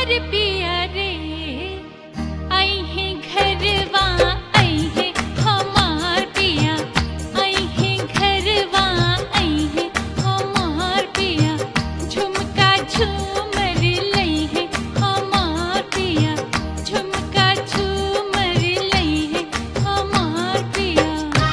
पिया रे आई है घरवा आई है हमार पिया आई है घरवा आई है हमार पिया झुमका झूमर लई है हमार पिया झुमका झूमर लई है हमार पिया।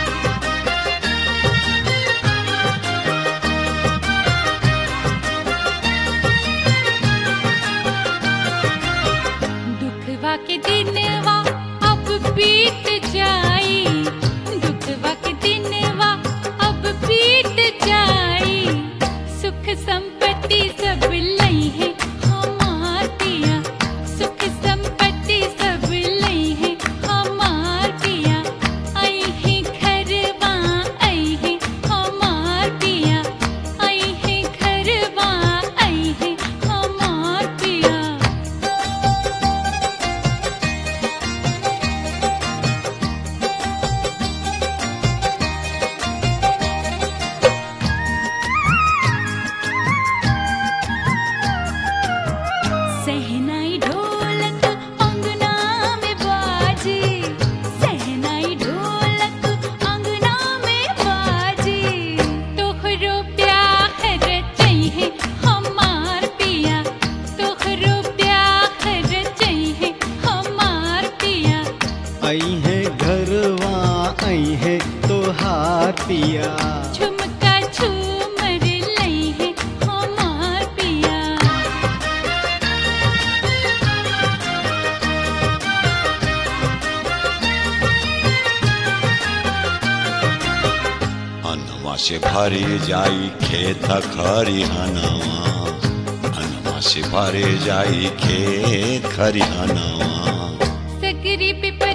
दुखवा के दिनवा अब बीत जाई दुखवा के दिनवा अब बीत जाई सुख संपत्ति सब लई है हमार पिया सुख संपत्ति सब लई है हमार पिया आई है घरवा आई है हमार पिया आई है घरवा आई है हमार पिया। सहनाई ढोलक अंगना में बाजी सहनाई ढोलक अंगना में बाजी तोहरो प्यार चाहिए हमार पिया तोहरो प्यार चाहिए हमार पिया। आई है घरवा आई है तोहार पिया झुमका झूमर लई है हमार पिया। अनवा से भरी जाई खेत खरिहानवा अनवा से भरे जाई खेत खरिहानवा सकरी पे